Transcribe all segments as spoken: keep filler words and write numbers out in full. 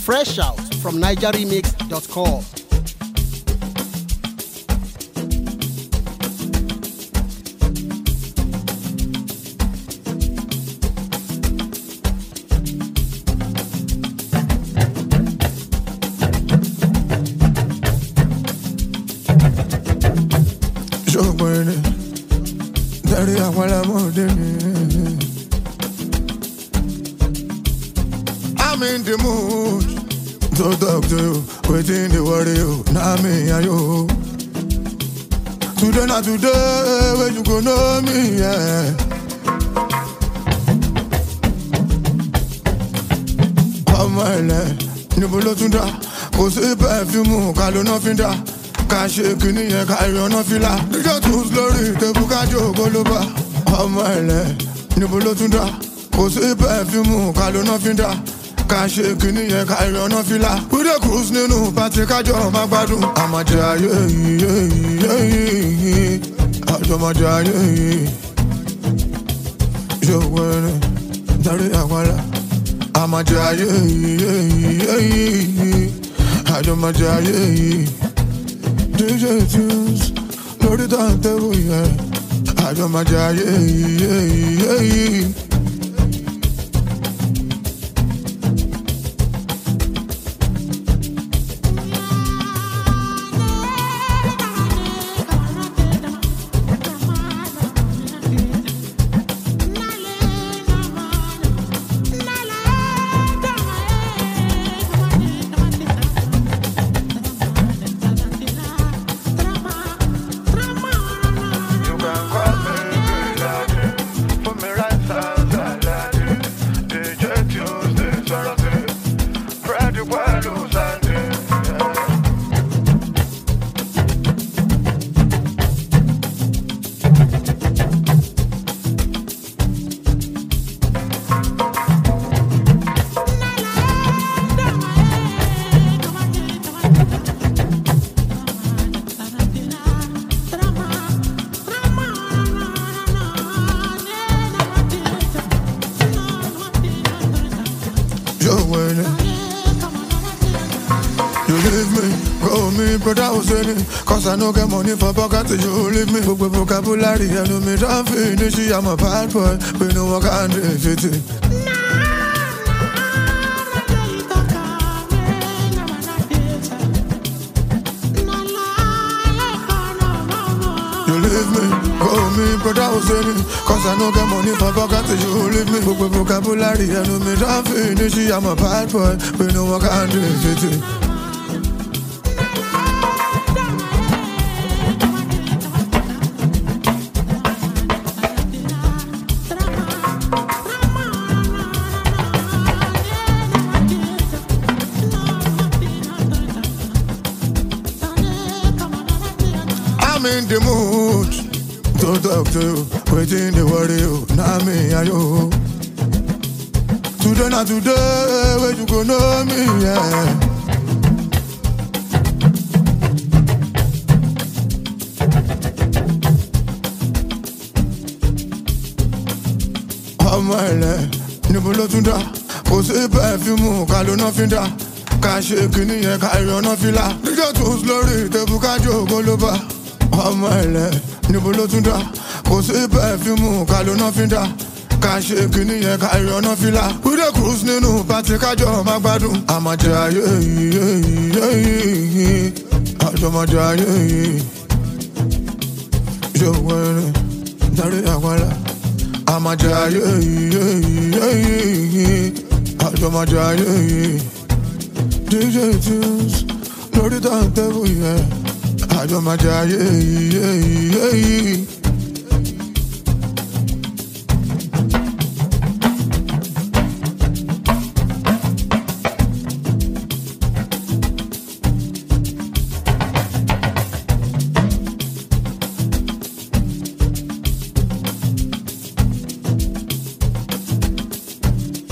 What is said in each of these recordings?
Fresh out from niger remix dot com. Daddy, I want to more than I'm in the mood to talk to you, waiting to worry you, now me and you. Today, not today, where you gonna know me, yeah. Oh my life, you below to da, cause if perfume, calo nothing da. Cache que ni e caio no fila. Diga tu slowly, te buka jogo loba. Oh my love, ni bolo tunda. Cause perfume, calo no finda. Cache que ni e caio no fila. We dey cruise nínú party kajo ma gbádùn. I'ma jaye, I'ma jaye. Yo bueno, dare aguala. I'ma jaye, I'ma jaye. D J tunes, load it on the way, yeah. I got my jaye, yeah, yeah. You leave me, go me, brother was in it. Cause I no get money for pocket, you leave me. Book vocabulary, I know me don't finish. I'm a bad boy, we know what I can do it. You leave me, go me, brother was in it. Cause I no get money for pocket, you leave me. Book vocabulary, I know me don't finish. I'm a bad boy, we know what I can do it. I'm in the mood to talk to you, waiting to worry you, now me and you. Today, not today, where you gonna know me, yeah. Oh my life, ni bolo tunda, cause perfume, calo no finda. Cache que ni e caio no fila. Diga tu slowly, te buka jogo loba. Oh my love, ni bolo tunda. Cause perfume, calo no finda. Cache que ni e caio no fila. We dey cruise nínú party kajo ma gbádùn. I'ma jaye, I'ma jaye. Yo bueno, dare aguala. I'ma jaye, I'ma jaye. D J tunes, load it on the way, yeah. I got my jaye, yeah, yeah.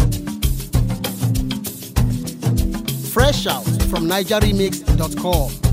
Fresh out from niger remix dot com.